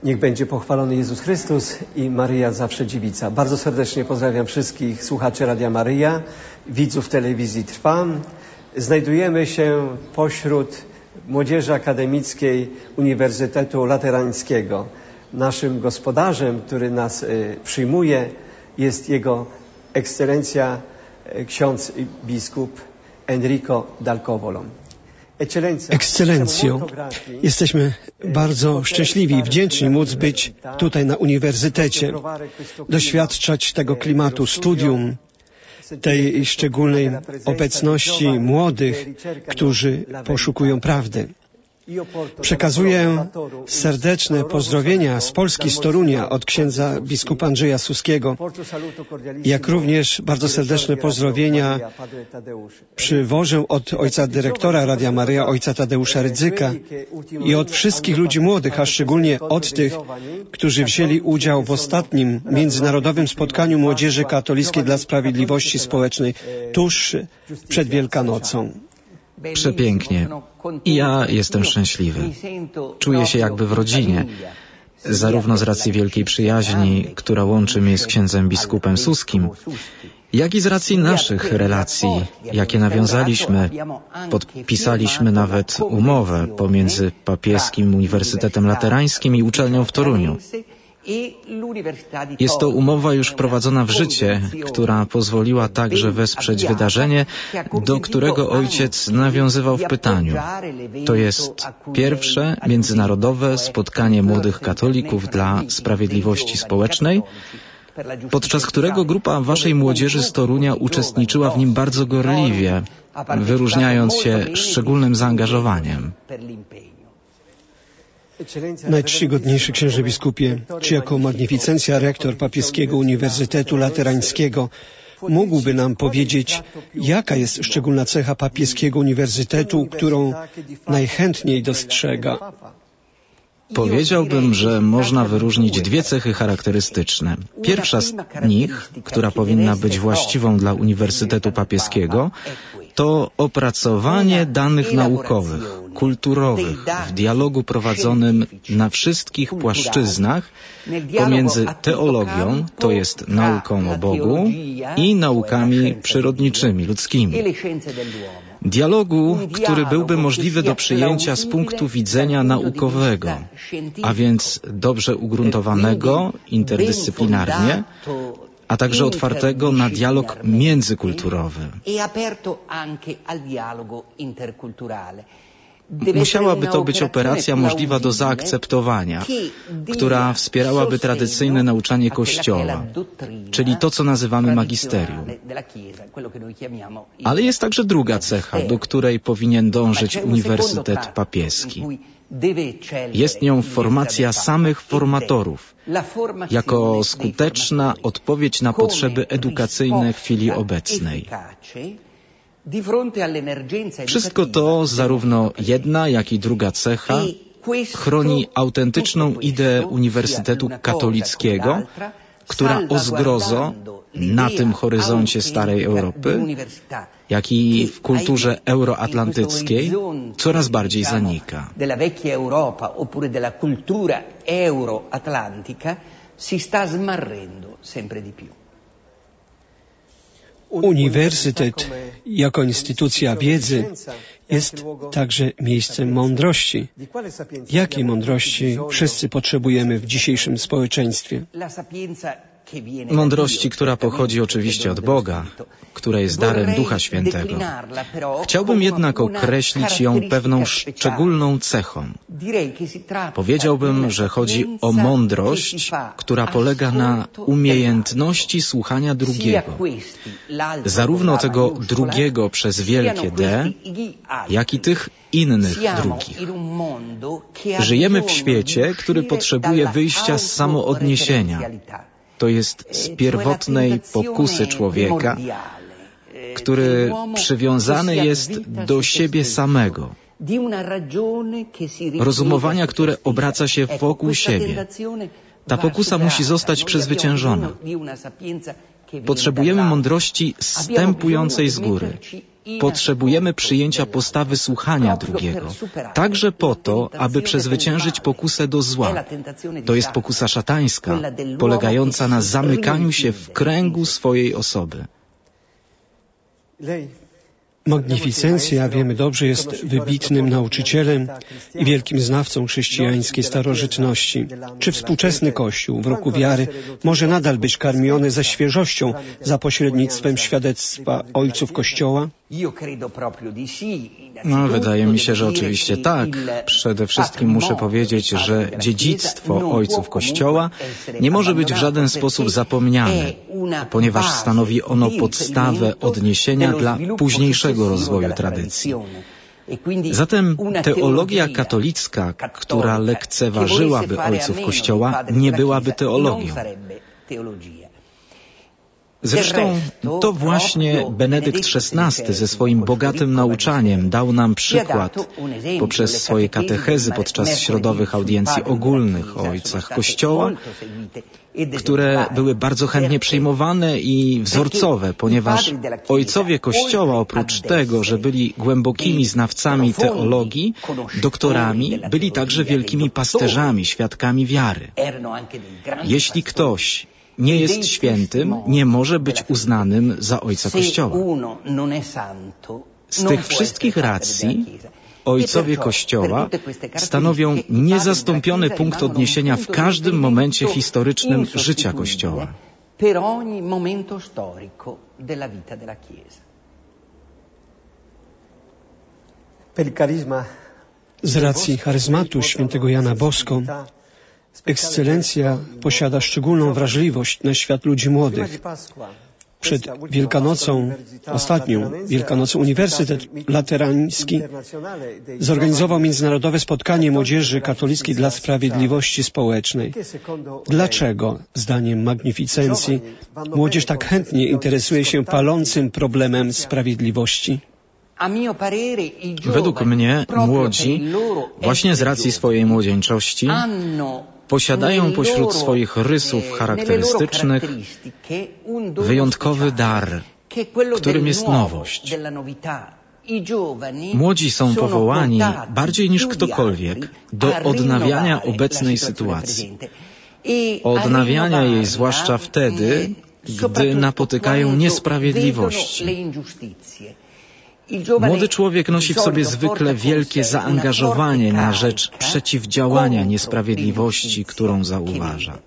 Niech będzie pochwalony Jezus Chrystus i Maryja zawsze dziewica. Bardzo serdecznie pozdrawiam wszystkich słuchaczy Radia Maryja, widzów telewizji Trwam. Znajdujemy się pośród młodzieży akademickiej Uniwersytetu Laterańskiego. Naszym gospodarzem, który nas przyjmuje, jest Jego Ekscelencja ksiądz biskup Enrico Dal Covolo. Ekscelencjo, jesteśmy bardzo szczęśliwi i wdzięczni móc być tutaj na uniwersytecie, doświadczać tego klimatu studium, tej szczególnej obecności młodych, którzy poszukują prawdy. Przekazuję serdeczne pozdrowienia z Polski, z Torunia, od księdza biskupa Andrzeja Suskiego, jak również bardzo serdeczne pozdrowienia przywożę od ojca dyrektora Radia Maryja, ojca Tadeusza Rydzyka i od wszystkich ludzi młodych, a szczególnie od tych, którzy wzięli udział w ostatnim międzynarodowym spotkaniu młodzieży katolickiej dla sprawiedliwości społecznej tuż przed Wielkanocą. Przepięknie. I ja jestem szczęśliwy. Czuję się jakby w rodzinie, zarówno z racji wielkiej przyjaźni, która łączy mnie z księdzem biskupem Suskim, jak i z racji naszych relacji, jakie nawiązaliśmy. Podpisaliśmy nawet umowę pomiędzy Papieskim Uniwersytetem Laterańskim i uczelnią w Toruniu. Jest to umowa już wprowadzona w życie, która pozwoliła także wesprzeć wydarzenie, do którego ojciec nawiązywał w pytaniu. To jest pierwsze międzynarodowe spotkanie młodych katolików dla sprawiedliwości społecznej, podczas którego grupa waszej młodzieży z Torunia uczestniczyła w nim bardzo gorliwie, wyróżniając się szczególnym zaangażowaniem. Najczcigodniejszy księże biskupie, czy jako magnificencja rektor Papieskiego Uniwersytetu Laterańskiego mógłby nam powiedzieć, jaka jest szczególna cecha Papieskiego Uniwersytetu, którą najchętniej dostrzega? Powiedziałbym, że można wyróżnić dwie cechy charakterystyczne. Pierwsza z nich, która powinna być właściwą dla Uniwersytetu Papieskiego, to opracowanie danych naukowych, kulturowych, w dialogu prowadzonym na wszystkich płaszczyznach pomiędzy teologią, to jest nauką o Bogu, i naukami przyrodniczymi, ludzkimi. Dialogu, który byłby możliwy do przyjęcia z punktu widzenia naukowego, a więc dobrze ugruntowanego interdyscyplinarnie, a także otwartego na dialog międzykulturowy. Musiałaby to być operacja możliwa do zaakceptowania, która wspierałaby tradycyjne nauczanie Kościoła, czyli to, co nazywamy magisterium. Ale jest także druga cecha, do której powinien dążyć Uniwersytet Papieski. Jest nią formacja samych formatorów, jako skuteczna odpowiedź na potrzeby edukacyjne chwili obecnej. Wszystko to, zarówno jedna, jak i druga cecha, chroni autentyczną ideę Uniwersytetu Katolickiego, która o zgrozo na tym horyzoncie starej Europy, jak i w kulturze euroatlantyckiej, coraz bardziej zanika. Uniwersytet jako instytucja wiedzy jest także miejscem mądrości. Jakiej mądrości wszyscy potrzebujemy w dzisiejszym społeczeństwie? Mądrości, która pochodzi oczywiście od Boga, która jest darem Ducha Świętego. Chciałbym jednak określić ją pewną szczególną cechą. Powiedziałbym, że chodzi o mądrość, która polega na umiejętności słuchania drugiego. Zarówno tego drugiego przez wielkie D, jak i tych innych drugich. Żyjemy w świecie, który potrzebuje wyjścia z samoodniesienia. To jest z pierwotnej pokusy człowieka, który przywiązany jest do siebie samego, rozumowania, które obraca się wokół siebie. Ta pokusa musi zostać przezwyciężona. Potrzebujemy mądrości zstępującej z góry. potrzebujemy przyjęcia postawy słuchania drugiego, także po to, aby przezwyciężyć pokusę do zła. To jest pokusa szatańska, polegająca na zamykaniu się w kręgu swojej osoby. Magnificencja, wiemy dobrze, jest wybitnym nauczycielem i wielkim znawcą chrześcijańskiej starożytności. Czy współczesny Kościół w roku wiary może nadal być karmiony ze świeżością za pośrednictwem świadectwa ojców Kościoła? No, wydaje mi się, że oczywiście tak. Przede wszystkim muszę powiedzieć, że dziedzictwo ojców Kościoła nie może być w żaden sposób zapomniane, ponieważ stanowi ono podstawę odniesienia dla późniejszego rozwoju tradycji. Zatem teologia katolicka, która lekceważyłaby ojców Kościoła, nie byłaby teologią. Zresztą to właśnie Benedykt XVI ze swoim bogatym nauczaniem dał nam przykład poprzez swoje katechezy podczas środowych audiencji ogólnych o ojcach Kościoła, które były bardzo chętnie przyjmowane i wzorcowe, ponieważ ojcowie Kościoła oprócz tego, że byli głębokimi znawcami teologii, doktorami, byli także wielkimi pasterzami, świadkami wiary. Jeśli ktoś nie jest świętym, nie może być uznanym za ojca Kościoła. Z tych wszystkich racji ojcowie Kościoła stanowią niezastąpiony punkt odniesienia w każdym momencie historycznym życia Kościoła. Z racji charyzmatu świętego Jana Bosko, Ekscelencja posiada szczególną wrażliwość na świat ludzi młodych. Przed Wielkanocą, ostatnią Wielkanocą, Uniwersytet Laterański zorganizował międzynarodowe spotkanie młodzieży katolickiej dla sprawiedliwości społecznej. Dlaczego, zdaniem Magnificencji, młodzież tak chętnie interesuje się palącym problemem sprawiedliwości? Według mnie młodzi, właśnie z racji swojej młodzieńczości, posiadają pośród swoich rysów charakterystycznych wyjątkowy dar, którym jest nowość. Młodzi są powołani bardziej niż ktokolwiek do odnawiania obecnej sytuacji. Odnawiania jej zwłaszcza wtedy, gdy napotykają niesprawiedliwości. Młody człowiek nosi w sobie zwykle wielkie zaangażowanie na rzecz przeciwdziałania niesprawiedliwości, którą zauważa.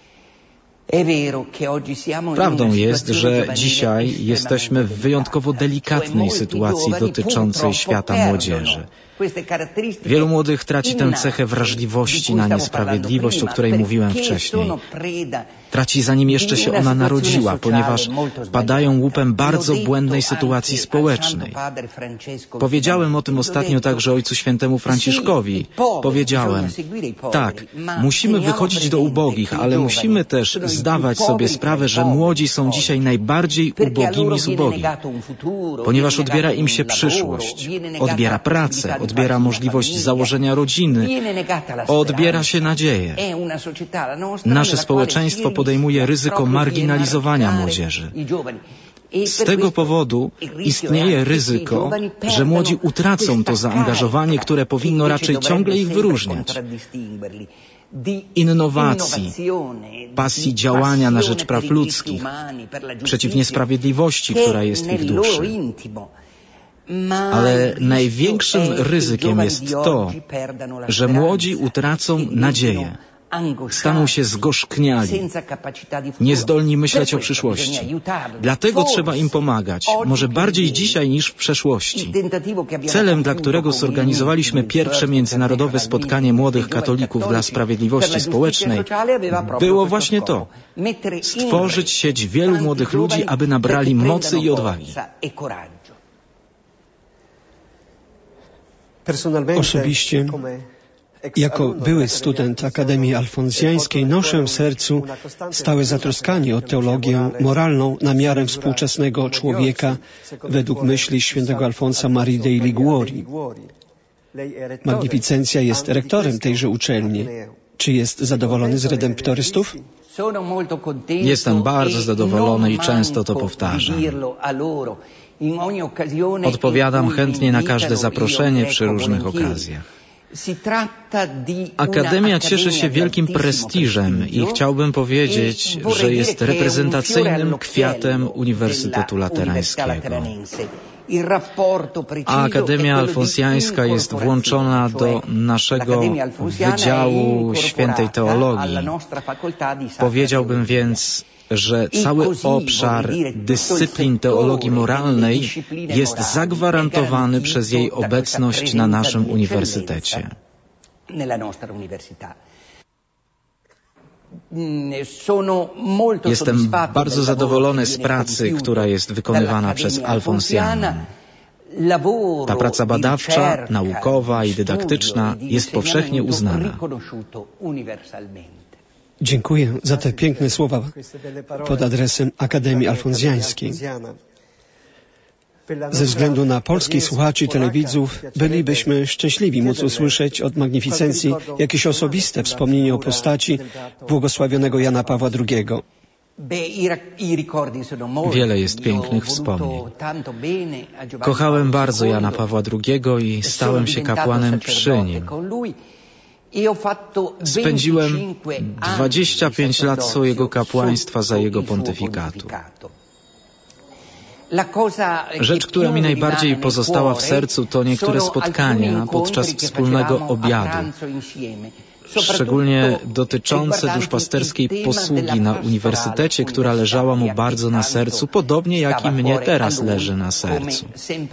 Prawdą jest, że dzisiaj jesteśmy w wyjątkowo delikatnej sytuacji dotyczącej świata młodzieży. Wielu młodych traci tę cechę wrażliwości na niesprawiedliwość, o której mówiłem wcześniej. Traci zanim jeszcze się ona narodziła, ponieważ padają łupem bardzo błędnej sytuacji społecznej. Powiedziałem o tym ostatnio także Ojcu Świętemu Franciszkowi. Powiedziałem, tak, musimy wychodzić do ubogich, ale musimy też zdawać sobie sprawę, że młodzi są dzisiaj najbardziej ubogimi z ubogich, ponieważ odbiera im się przyszłość, odbiera pracę, odbiera możliwość założenia rodziny, odbiera się nadzieję. Nasze społeczeństwo podejmuje ryzyko marginalizowania młodzieży. Z tego powodu istnieje ryzyko, że młodzi utracą to zaangażowanie, które powinno raczej ciągle ich wyróżniać. Innowacji, pasji działania na rzecz praw ludzkich, przeciw niesprawiedliwości, która jest w ich duszy. Ale największym ryzykiem jest to, że młodzi utracą nadzieję. Staną się zgorzkniali, niezdolni myśleć o przyszłości. Dlatego trzeba im pomagać, może bardziej dzisiaj niż w przeszłości. Celem, dla którego zorganizowaliśmy pierwsze międzynarodowe spotkanie młodych katolików dla sprawiedliwości społecznej, było właśnie to: stworzyć sieć wielu młodych ludzi, aby nabrali mocy i odwagi. Osobiście, jako były student Akademii Alfonsjańskiej, noszę w sercu stałe zatroskanie o teologię moralną na miarę współczesnego człowieka według myśli świętego Alfonsa Marii dei Liguori. Magnificencja jest rektorem tejże uczelni. Czy jest zadowolony z redemptorystów? Jestem bardzo zadowolony i często to powtarzam. Odpowiadam chętnie na każde zaproszenie przy różnych okazjach. Akademia cieszy się wielkim prestiżem i chciałbym powiedzieć, że jest reprezentacyjnym kwiatem Uniwersytetu Laterańskiego. A Akademia Alfonsjańska jest włączona do naszego Wydziału Świętej Teologii. Powiedziałbym więc, że cały obszar dyscyplin teologii moralnej jest zagwarantowany przez jej obecność na naszym uniwersytecie. Jestem bardzo zadowolony z pracy, która jest wykonywana przez Alfonsjanów. Ta praca badawcza, naukowa i dydaktyczna jest powszechnie uznana. Dziękuję za te piękne słowa pod adresem Akademii Alfonsjańskiej. Ze względu na polskich słuchaczy i telewidzów bylibyśmy szczęśliwi móc usłyszeć od magnificencji jakieś osobiste wspomnienie o postaci błogosławionego Jana Pawła II. Wiele jest pięknych wspomnień. Kochałem bardzo Jana Pawła II i stałem się kapłanem przy nim. Spędziłem 25 lat swojego kapłaństwa za jego pontyfikatu. Rzecz, która mi najbardziej pozostała w sercu, to niektóre spotkania podczas wspólnego obiadu, szczególnie dotyczące duszpasterskiej posługi na uniwersytecie, która leżała mu bardzo na sercu, podobnie jak i mnie teraz leży na sercu.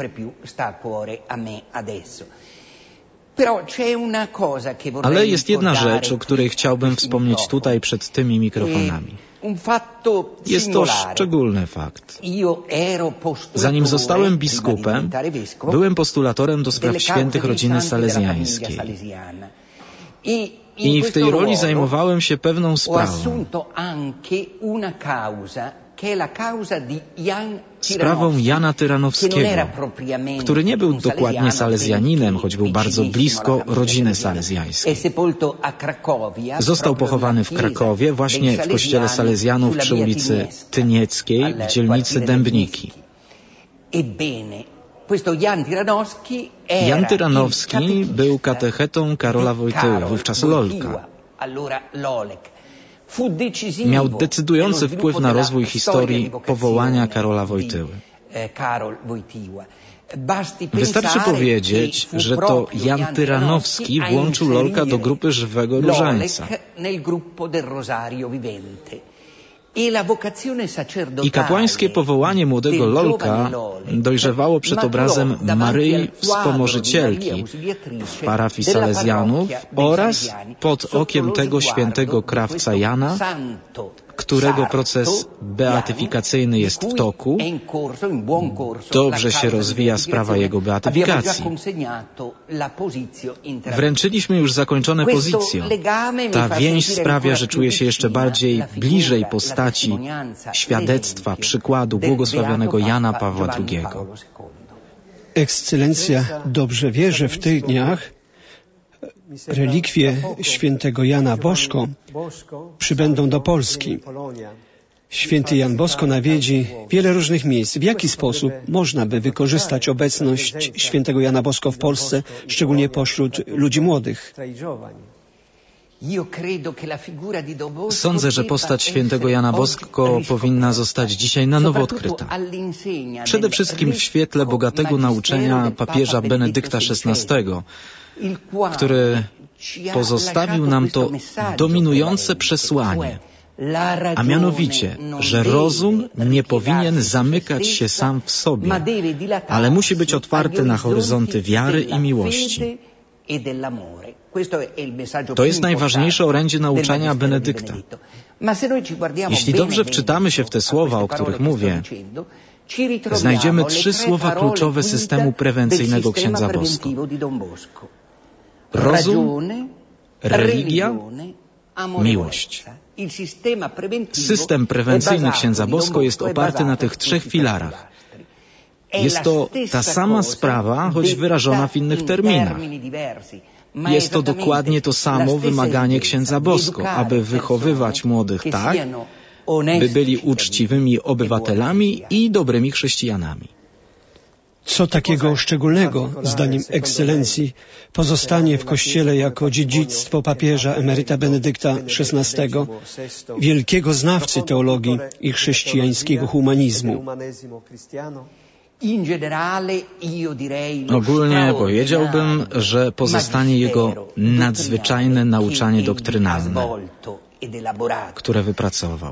Ale jest jedna rzecz, o której chciałbym wspomnieć tutaj przed tymi mikrofonami. Jest to szczególny fakt. Zanim zostałem biskupem, byłem postulatorem do spraw świętych rodziny salezjańskiej. I w tej roli zajmowałem się pewną sprawą. Sprawą Jana Tyranowskiego, który nie był dokładnie salezjaninem, choć był bardzo blisko rodziny salezjańskiej. Został pochowany w Krakowie, właśnie w kościele salezjanów przy ulicy Tynieckiej w dzielnicy Dębniki. Jan Tyranowski był katechetą Karola Wojtyły, wówczas Lolka. Miał decydujący wpływ na rozwój historii powołania Karola Wojtyły. Wystarczy powiedzieć, że to Jan Tyranowski włączył Lolka do grupy Żywego Różańca. I kapłańskie powołanie młodego Lolka dojrzewało przed obrazem Maryi Wspomożycielki w parafii salezjanów oraz pod okiem tego świętego krawca Jana, którego proces beatyfikacyjny jest w toku. Dobrze się rozwija sprawa jego beatyfikacji. Wręczyliśmy już zakończone pozycje. Ta więź sprawia, że czuję się jeszcze bardziej bliżej postaci, świadectwa, przykładu błogosławionego Jana Pawła II. Ekscelencja dobrze wie, że w tych dniach relikwie świętego Jana Bosko przybędą do Polski. Święty Jan Bosko nawiedzi wiele różnych miejsc. W jaki sposób można by wykorzystać obecność świętego Jana Bosko w Polsce, szczególnie pośród ludzi młodych? Sądzę, że postać świętego Jana Bosko powinna zostać dzisiaj na nowo odkryta. Przede wszystkim w świetle bogatego nauczania papieża Benedykta XVI, który pozostawił nam to dominujące przesłanie, a mianowicie, że rozum nie powinien zamykać się sam w sobie, ale musi być otwarty na horyzonty wiary i miłości. To jest najważniejsze orędzie nauczania Benedykta. Jeśli dobrze wczytamy się w te słowa, o których mówię, znajdziemy 3 słowa kluczowe systemu prewencyjnego księdza Bosko. Rozum, religia, miłość. System prewencyjny księdza Bosko jest oparty na tych 3 filarach. Jest to ta sama sprawa, choć wyrażona w innych terminach. Jest to dokładnie to samo wymaganie księdza Bosco, aby wychowywać młodych tak, by byli uczciwymi obywatelami i dobrymi chrześcijanami. Co takiego szczególnego, zdaniem ekscelencji, pozostanie w Kościele jako dziedzictwo papieża emeryta Benedykta XVI, wielkiego znawcy teologii i chrześcijańskiego humanizmu? Ogólnie powiedziałbym, że pozostanie jego nadzwyczajne nauczanie doktrynalne, które wypracował.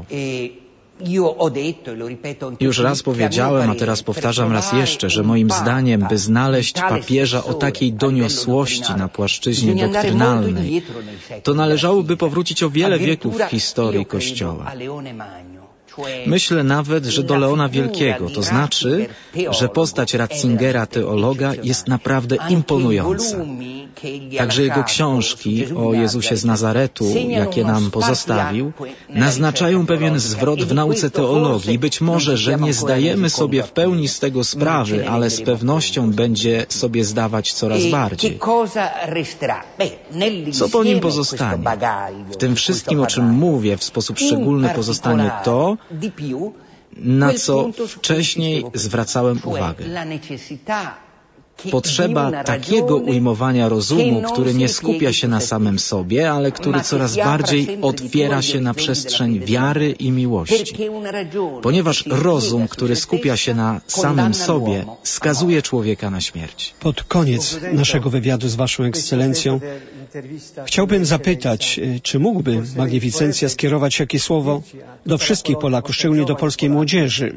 Już raz powiedziałem, a teraz powtarzam raz jeszcze, że moim zdaniem, by znaleźć papieża o takiej doniosłości na płaszczyźnie doktrynalnej, to należałoby powrócić o wiele wieków w historii Kościoła. Myślę nawet, że do Leona Wielkiego, to znaczy, że postać Ratzingera teologa jest naprawdę imponująca. Także jego książki o Jezusie z Nazaretu, jakie nam pozostawił, naznaczają pewien zwrot w nauce teologii. Być może, że nie zdajemy sobie w pełni z tego sprawy, ale z pewnością będzie sobie zdawać coraz bardziej. Co po nim pozostanie? W tym wszystkim, o czym mówię, w sposób szczególny pozostanie to, na co wcześniej zwracałem uwagę. Potrzeba takiego ujmowania rozumu, który nie skupia się na samym sobie, ale który coraz bardziej otwiera się na przestrzeń wiary i miłości. Ponieważ rozum, który skupia się na samym sobie, skazuje człowieka na śmierć. Pod koniec naszego wywiadu z Waszą Ekscelencją chciałbym zapytać, czy mógłby Magnificencja skierować jakieś słowo do wszystkich Polaków, szczególnie do polskiej młodzieży?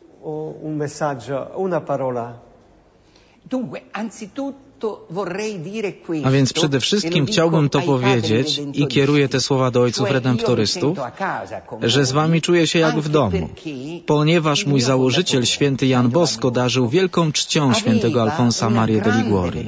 A więc przede wszystkim chciałbym to powiedzieć i kieruję te słowa do ojców redemptorystów, że z wami czuję się jak w domu, ponieważ mój założyciel, święty Jan Bosco, darzył wielką czcią świętego Alfonsa Marię de Liguori.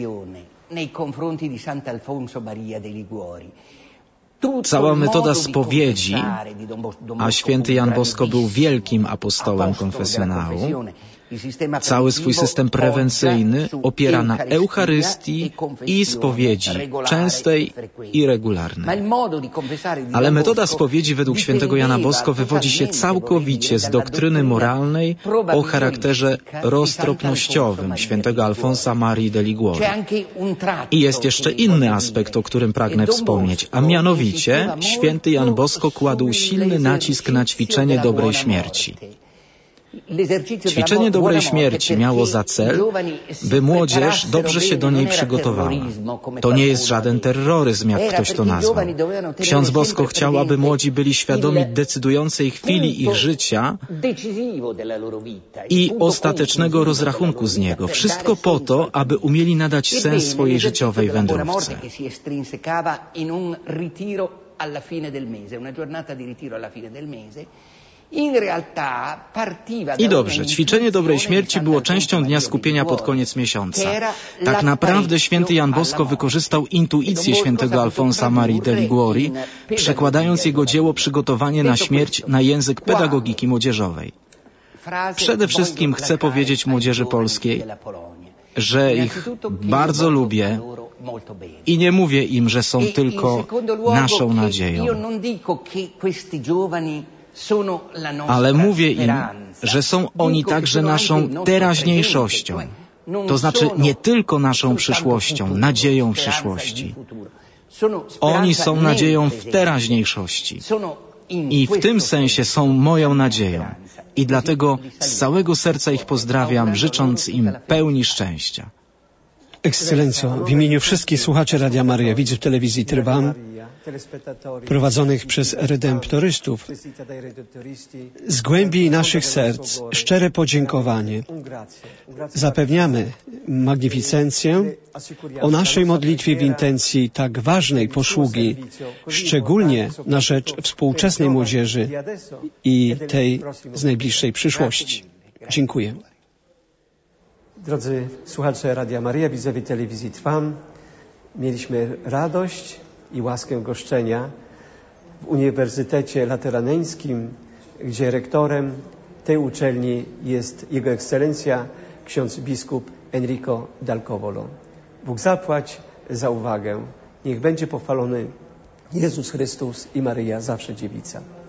Cała metoda spowiedzi, a święty Jan Bosco był wielkim apostołem konfesjonału, cały swój system prewencyjny opiera na Eucharystii i spowiedzi, częstej i regularnej. Ale metoda spowiedzi według świętego Jana Bosco wywodzi się całkowicie z doktryny moralnej o charakterze roztropnościowym świętego Alfonsa Marii de Liguori. I jest jeszcze inny aspekt, o którym pragnę wspomnieć, a mianowicie święty Jan Bosco kładł silny nacisk na ćwiczenie dobrej śmierci. Ćwiczenie dobrej śmierci miało za cel, by młodzież dobrze się do niej przygotowała. To nie jest żaden terroryzm, jak ktoś to nazwał. Ksiądz Bosco chciał, aby młodzi byli świadomi decydującej chwili ich życia i ostatecznego rozrachunku z niego. Wszystko po to, aby umieli nadać sens swojej życiowej wędrówce. I dobrze, ćwiczenie dobrej śmierci było częścią dnia skupienia pod koniec miesiąca. Tak naprawdę święty Jan Bosco wykorzystał intuicję świętego Alfonsa Marii de Liguori, przekładając jego dzieło Przygotowanie na śmierć na język pedagogiki młodzieżowej. Przede wszystkim chcę powiedzieć młodzieży polskiej, że ich bardzo lubię i nie mówię im, że są tylko naszą nadzieją. Ale mówię im, że są oni także naszą teraźniejszością. To znaczy nie tylko naszą przyszłością, nadzieją przyszłości. Oni są nadzieją w teraźniejszości. I w tym sensie są moją nadzieją. I dlatego z całego serca ich pozdrawiam, życząc im pełni szczęścia. Ekscelencjo, w imieniu wszystkich słuchaczy Radia Maryja, widzów telewizji Trwam, prowadzonych przez redemptorystów, z głębi naszych serc szczere podziękowanie. Zapewniamy Magnificencję o naszej modlitwie w intencji tak ważnej posługi, szczególnie na rzecz współczesnej młodzieży i tej z najbliższej przyszłości. Dziękuję. Drodzy słuchacze Radia Maryja, widzowie telewizji Trwam, mieliśmy radość i łaskę goszczenia w Uniwersytecie Lateraneńskim, gdzie rektorem tej uczelni jest Jego Ekscelencja ksiądz biskup Enrico Dal Covolo. Bóg zapłać za uwagę. Niech będzie pochwalony Jezus Chrystus i Maryja, zawsze dziewica.